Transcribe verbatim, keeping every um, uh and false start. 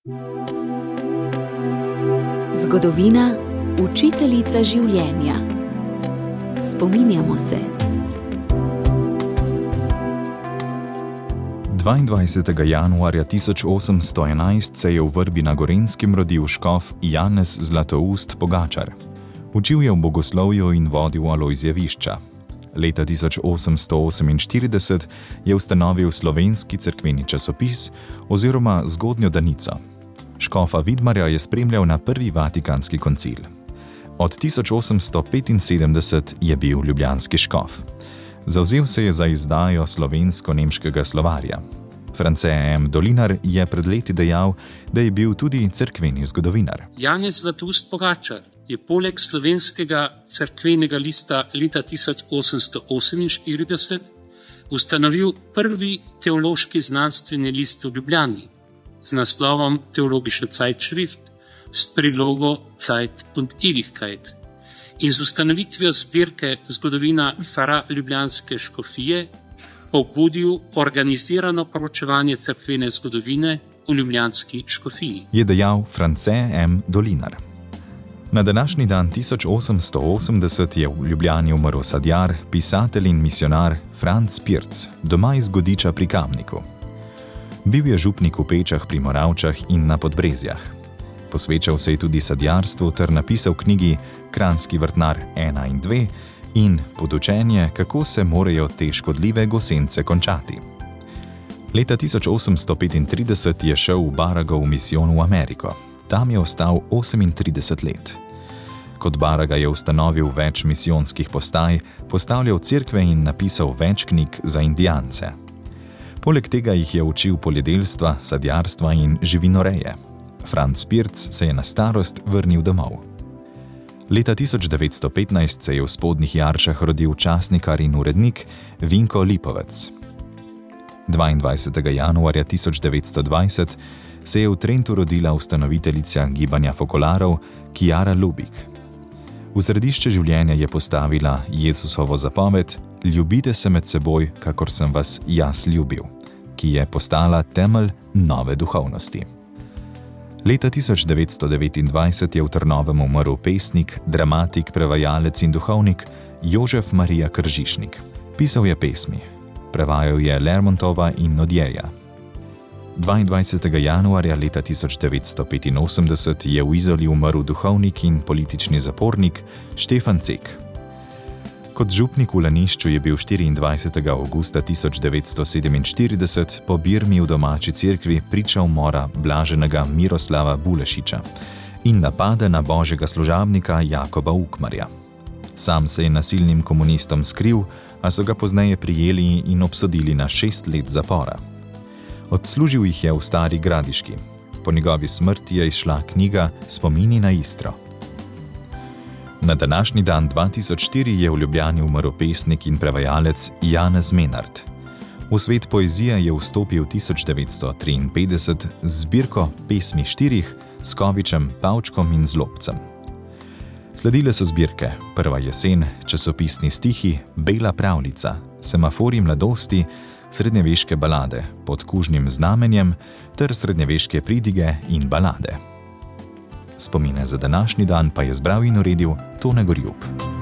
Zgodovina, učiteljica življenja. Spominjamo se. dvaindvajsetega januarja tisoč osemsto enajst se je v Vrbi na Gorenjskem rodil škof Janez Zlatoust Pogačar. Učil je v bogoslovju in vodil Alojzjevišča. Leta tisoč osemsto oseminštirideset je ustanovil slovenski cerkveni časopis oziroma Zgodnjo Danico. Škofa Vidmarja je spremljal na prvi vatikanski koncil. Od tisoč osemsto petinsedemdeset je bil ljubljanski škof. Zavzel se je za izdajo slovensko-nemškega slovarja. France M. Dolinar je pred leti dejal, da je bil tudi cerkveni zgodovinar. Janez Zlatoust Pogačar je poleg slovenskega cerkvenega lista leta tisoč osemsto oseminštirideset ustanovil prvi teološki znanstveni list v Ljubljani z naslovom Theologische Zeitschrift s prilogo Zeit und Ewigkeit in z ustanovitvijo zbirke Zgodovina Fara ljubljanske škofije pobudil organizirano proučevanje cerkvene zgodovine v ljubljanski škofiji. Je dejal France M. Dolinar. Na današnji dan tisoč osemsto osemdeset je v Ljubljani umrl sadjar, pisatelj in misionar Franc Pirc, doma iz Godiča pri Kamniku. Bil je župnik v Pečah pri Moravčah in na Podbrezjah. Posvečal se je tudi sadjarstvu ter napisal knjigi Kranjski vrtnar ena in dve in Podučenje, kako se morajo te škodljive gosence končati. Leta tisoč osemsto petintrideset je šel v Baragov misijon v Ameriko. Tam je ostal osemintrideset let. Kot Baraga je ustanovil več misijonskih postaj, postavljal cerkve in napisal več knjig za indijance. Poleg tega jih je učil poljedelstva, sadjarstva in živinoreje. Franc Pirc se je na starost vrnil domov. Leta tisoč devetsto petnajst se je v Spodnjih Jaršah rodil časnikar in urednik Vinko Lipovec. dvaindvajsetega januarja tisoč devetsto dvajset se je v Trentu rodila ustanoviteljica gibanja fokolarov Kiara Lubik. V središče življenja je postavila Jezusovo zapoved Ljubite se med seboj, kakor sem vas jaz ljubil, ki je postala temelj nove duhovnosti. Leta tisoč devetsto devetindvajset je v Trnovem umrl pesnik, dramatik, prevajalec in duhovnik Jožef Marija Kržišnik. Pisal je pesmi. Prevajal je Lermontova in Nodjeja. dvaindvajsetega januarja leta tisoč devetsto petinosemdeset je v Izoli umrl duhovnik in politični zapornik Štefan Cek. Kot župnik v Lanišču je bil štiriindvajsetega avgusta tisoč devetsto sedeminštirideset po birmi v domači cerkvi priča umora blaženega Miroslava Bulešiča in napada na božjega služabnika Jakoba Ukmarja. Sam se je nasilnim komunistom skril, a so ga pozneje prijeli in obsodili na šest let zapora. Odslužil jih je v Stari Gradiški. Po njegovi smrti je izšla knjiga Spomini na Istro. Na današnji dan dva tisoč štiri je v Ljubljani umrl pesnik in prevajalec Janez Menard. V svet poezije je vstopil tisoč devetsto triinpetdeset z zbirko Pesmi štirih s Kovičem, Pavčkom in Zlobcem. Sledile so zbirke Prva jesen, Časopisni stihi, Bela pravljica, Semafori mladosti, Srednjeveške balade Pod kužnim znamenjem ter srednjeveške pridige in balade. Spomine za današnji dan pa je zbral in uredil Tone Gorjup.